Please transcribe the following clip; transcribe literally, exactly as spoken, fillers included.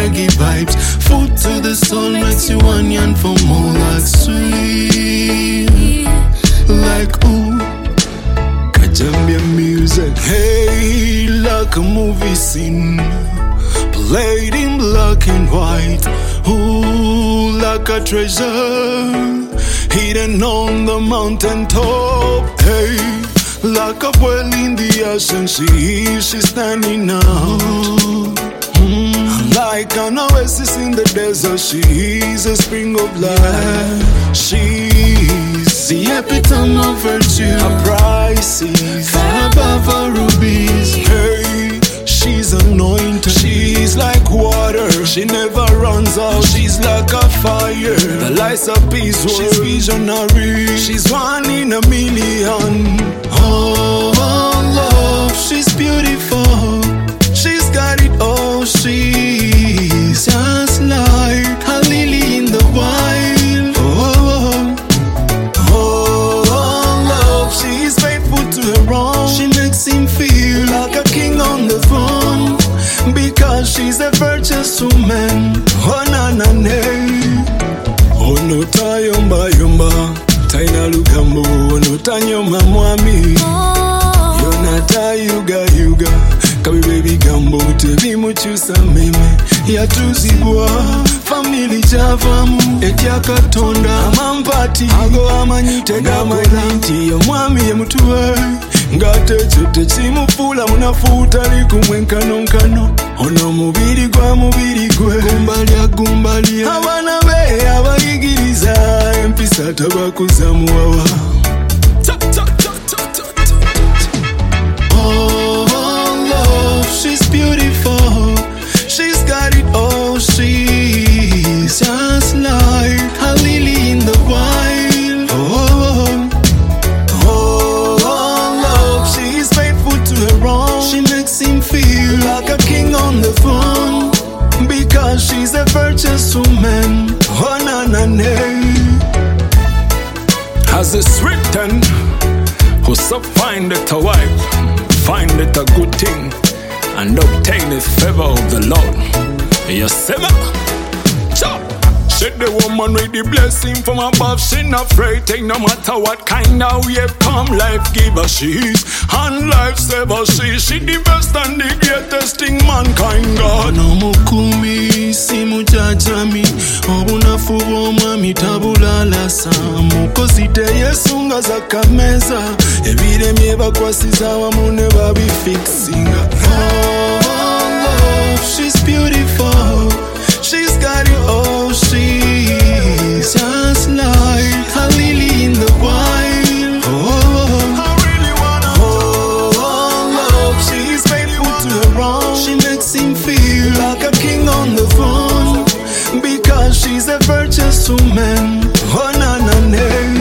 reggae vibes. Food to the soul makes you onion for more, like sweet, like ooh. Kajambia music, hey, like a movie scene, played in black and white. Ooh, like a treasure hidden on the mountain top. Hey, like a well in the ocean, she is, she's standing out. Mm. Like an oasis in the desert, she is a spring of life. She's the epitome of virtue, her price is far above her rubies. Hey, she's anointed, she's like water, she never runs out. She's like a fire, the lights of peace world. She's visionary, she's one in a million. Oh, love, she's beautiful, she's got it all. She's just like a lily in the wild. Oh, oh, oh, love, she's faithful to her own. She makes him feel like a king on the throne, because she's a virtuous woman. Oh, na na na. Oh, no tayomba yomba, taina lugambo. Oh, no tanyoma mwami. Yonata yuga yuga, kabi baby gambo. Tebi muchusa meme, yatuzibwa. Family javamu, etya katonda. Amampati, ago amanyite gamaniti. Yomwami ye mutuwe, ngate chote chimufula munafuta likumwe nkano nkano. Ono mubiri gwa mubiri gwe, gumbalia gumbalia. Abana be abayigiriza, empisa tabakuza muwawa. Oh, love, she's beautiful, she's got it all. She's just like a lily in the wild. Oh, she makes him feel like a king on the throne, because she's a virtuous woman. Oh, na na na. As it's written, whoso findeth a wife, findeth a good thing, and obtaineth favor of the Lord. Yes, sir. Chop. Said the woman with the blessing from above, she not afraid, take no matter what kind of wave come. Life giver she is, and life saver she is. She the best and the greatest thing mankind got. No mukumi, si mujajami, obunafu bw'omwami tabulala sa. Mukozite yesunga za kameza, ebiremye bakwasiza wamu ne babifixinga. Oh, love, she's beautiful, she's got it all. She's just like a lily in the wild. Oh, I really wanna. Oh, love, she's faithful to her own. She makes him feel like a king on the throne, because she's a virtuous woman. Oh, na na na.